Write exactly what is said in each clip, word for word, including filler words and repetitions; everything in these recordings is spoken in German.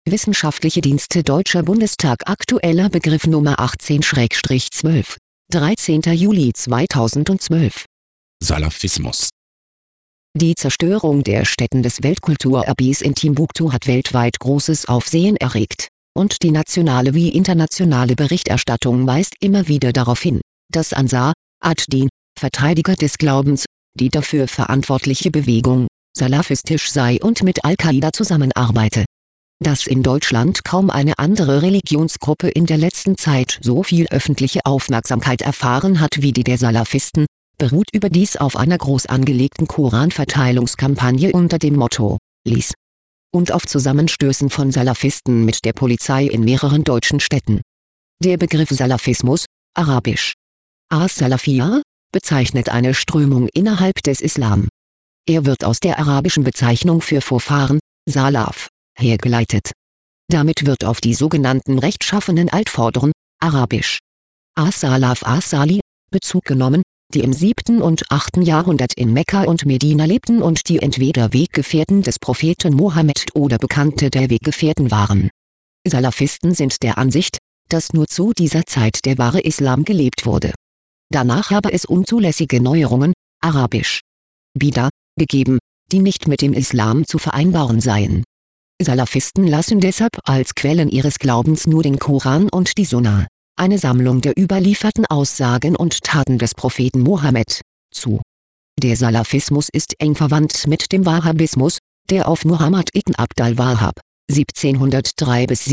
Wissenschaftliche Dienste Deutscher Bundestag. Aktueller Begriff Nummer achtzehn zwölf, dreizehnter Juli zweitausendzwölf. Salafismus. Die Zerstörung der Stätten des Weltkulturerbes in Timbuktu hat weltweit großes Aufsehen erregt, und die nationale wie internationale Berichterstattung weist immer wieder darauf hin, dass Ansar ad-Din, Verteidiger des Glaubens, die dafür verantwortliche Bewegung, salafistisch sei und mit Al-Qaida zusammenarbeite. Dass in Deutschland kaum eine andere Religionsgruppe in der letzten Zeit so viel öffentliche Aufmerksamkeit erfahren hat wie die der Salafisten, beruht überdies auf einer groß angelegten Koranverteilungskampagne unter dem Motto „Lies!“ und auf Zusammenstößen von Salafisten mit der Polizei in mehreren deutschen Städten. Der Begriff Salafismus, arabisch as-Salafiyya, bezeichnet eine Strömung innerhalb des Islam. Er wird aus der arabischen Bezeichnung für Vorfahren, Salaf, hergeleitet. Damit wird auf die sogenannten rechtschaffenen Altvorderen, arabisch as-Salaf as-Salih, Bezug genommen, die im siebten und achten Jahrhundert in Mekka und Medina lebten und die entweder Weggefährten des Propheten Mohammed oder Bekannte der Weggefährten waren. Salafisten sind der Ansicht, dass nur zu dieser Zeit der wahre Islam gelebt wurde. Danach habe es unzulässige Neuerungen, arabisch Bida, gegeben, die nicht mit dem Islam zu vereinbaren seien. Salafisten lassen deshalb als Quellen ihres Glaubens nur den Koran und die Sunna, eine Sammlung der überlieferten Aussagen und Taten des Propheten Mohammed, zu. Der Salafismus ist eng verwandt mit dem Wahhabismus, der auf Muhammad ibn Abd al-Wahhab siebzehnhundertdrei bis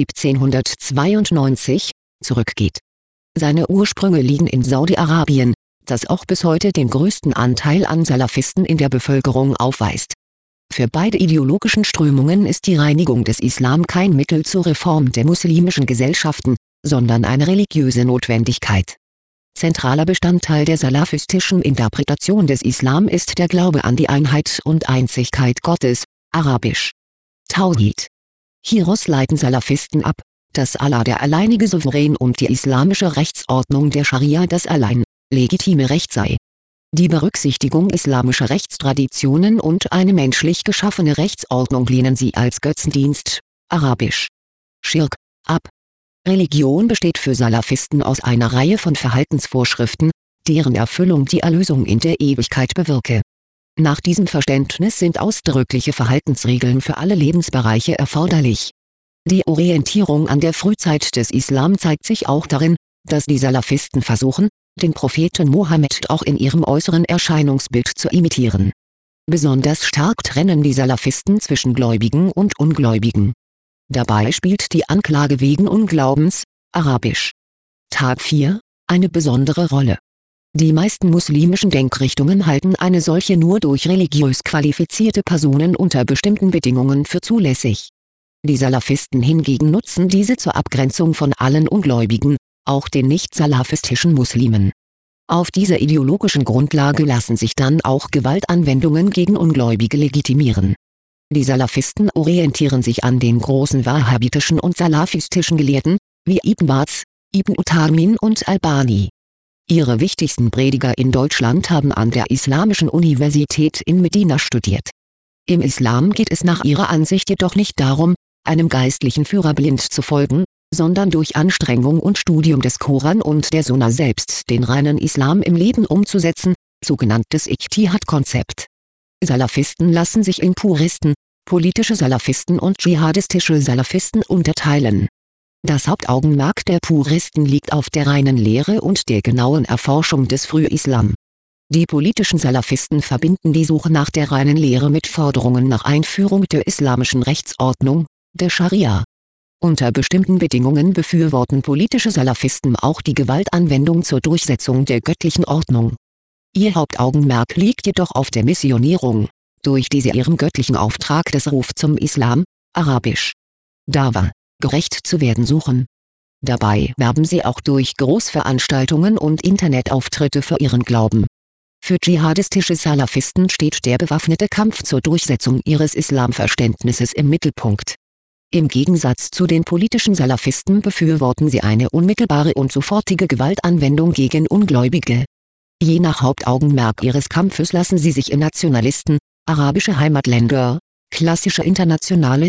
siebzehnhundertzweiundneunzig zurückgeht. Seine Ursprünge liegen in Saudi-Arabien, das auch bis heute den größten Anteil an Salafisten in der Bevölkerung aufweist. Für beide ideologischen Strömungen ist die Reinigung des Islam kein Mittel zur Reform der muslimischen Gesellschaften, sondern eine religiöse Notwendigkeit. Zentraler Bestandteil der salafistischen Interpretation des Islam ist der Glaube an die Einheit und Einzigkeit Gottes, arabisch Tauhid. Hieraus leiten Salafisten ab, dass Allah der alleinige Souverän und die islamische Rechtsordnung der Scharia das allein legitime Recht sei. Die Berücksichtigung islamischer Rechtstraditionen und eine menschlich geschaffene Rechtsordnung lehnen sie als Götzendienst, arabisch Schirk, ab. Religion besteht für Salafisten aus einer Reihe von Verhaltensvorschriften, deren Erfüllung die Erlösung in der Ewigkeit bewirke. Nach diesem Verständnis sind ausdrückliche Verhaltensregeln für alle Lebensbereiche erforderlich. Die Orientierung an der Frühzeit des Islam zeigt sich auch darin, dass die Salafisten versuchen, den Propheten Mohammed auch in ihrem äußeren Erscheinungsbild zu imitieren. Besonders stark trennen die Salafisten zwischen Gläubigen und Ungläubigen. Dabei spielt die Anklage wegen Unglaubens, arabisch Takfir, eine besondere Rolle. Die meisten muslimischen Denkrichtungen halten eine solche nur durch religiös qualifizierte Personen unter bestimmten Bedingungen für zulässig. Die Salafisten hingegen nutzen diese zur Abgrenzung von allen Ungläubigen, auch den nicht-salafistischen Muslimen. Auf dieser ideologischen Grundlage lassen sich dann auch Gewaltanwendungen gegen Ungläubige legitimieren. Die Salafisten orientieren sich an den großen wahhabitischen und salafistischen Gelehrten, wie Ibn Baz, Ibn Uthaymin und Albani. Ihre wichtigsten Prediger in Deutschland haben an der Islamischen Universität in Medina studiert. Im Islam geht es nach ihrer Ansicht jedoch nicht darum, einem geistlichen Führer blind zu folgen, sondern durch Anstrengung und Studium des Koran und der Sunna selbst den reinen Islam im Leben umzusetzen, sogenanntes Ijtihad-Konzept. Salafisten lassen sich in Puristen, politische Salafisten und dschihadistische Salafisten unterteilen. Das Hauptaugenmerk der Puristen liegt auf der reinen Lehre und der genauen Erforschung des Frühislam. Die politischen Salafisten verbinden die Suche nach der reinen Lehre mit Forderungen nach Einführung der islamischen Rechtsordnung, der Scharia. Unter bestimmten Bedingungen befürworten politische Salafisten auch die Gewaltanwendung zur Durchsetzung der göttlichen Ordnung. Ihr Hauptaugenmerk liegt jedoch auf der Missionierung, durch die sie ihrem göttlichen Auftrag des Ruf zum Islam, arabisch Dawa, gerecht zu werden suchen. Dabei werben sie auch durch Großveranstaltungen und Internetauftritte für ihren Glauben. Für dschihadistische Salafisten steht der bewaffnete Kampf zur Durchsetzung ihres Islamverständnisses im Mittelpunkt. Im Gegensatz zu den politischen Salafisten befürworten sie eine unmittelbare und sofortige Gewaltanwendung gegen Ungläubige. Je nach Hauptaugenmerk ihres Kampfes lassen sie sich in Nationalisten, arabische Heimatländer, klassische Internationalisten,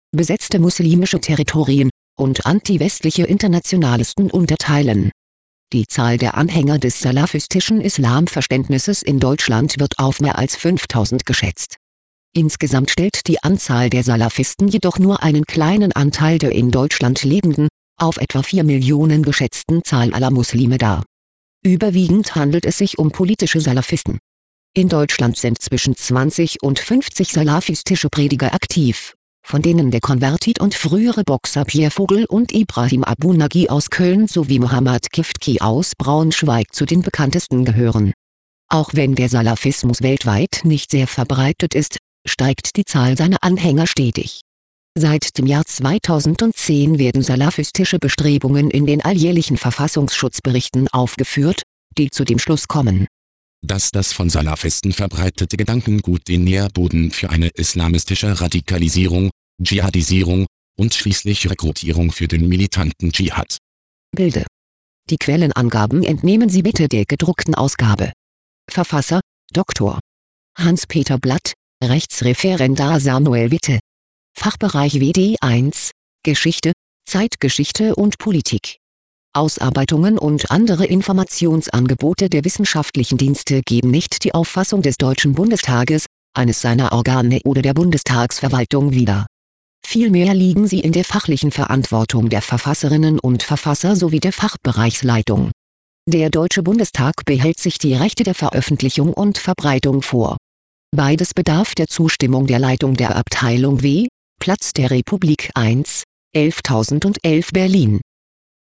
besetzte muslimische Territorien und anti-westliche Internationalisten unterteilen. Die Zahl der Anhänger des salafistischen Islamverständnisses in Deutschland wird auf mehr als fünftausend geschätzt. Insgesamt stellt die Anzahl der Salafisten jedoch nur einen kleinen Anteil der in Deutschland lebenden, auf etwa vier Millionen geschätzten Zahl aller Muslime dar. Überwiegend handelt es sich um politische Salafisten. In Deutschland sind zwischen zwanzig und fünfzig salafistische Prediger aktiv, von denen der Konvertit und frühere Boxer Pierre Vogel und Ibrahim Abu Nagi aus Köln sowie Mohammad Kiftki aus Braunschweig zu den bekanntesten gehören. Auch wenn der Salafismus weltweit nicht sehr verbreitet ist, steigt die Zahl seiner Anhänger stetig. Seit dem Jahr zweitausendzehn werden salafistische Bestrebungen in den alljährlichen Verfassungsschutzberichten aufgeführt, die zu dem Schluss kommen, dass das von Salafisten verbreitete Gedankengut den Nährboden für eine islamistische Radikalisierung, Dschihadisierung und schließlich Rekrutierung für den militanten Dschihad bilde. Die Quellenangaben entnehmen Sie bitte der gedruckten Ausgabe. Verfasser: Doktor Hans-Peter Blatt, Rechtsreferendar Samuel Witte. Fachbereich W D eins, Geschichte, Zeitgeschichte und Politik. Ausarbeitungen und andere Informationsangebote der wissenschaftlichen Dienste geben nicht die Auffassung des Deutschen Bundestages, eines seiner Organe oder der Bundestagsverwaltung wider. Vielmehr liegen sie in der fachlichen Verantwortung der Verfasserinnen und Verfasser sowie der Fachbereichsleitung. Der Deutsche Bundestag behält sich die Rechte der Veröffentlichung und Verbreitung vor. Beides bedarf der Zustimmung der Leitung der Abteilung W, Platz der Republik eins, elftausendelf Berlin.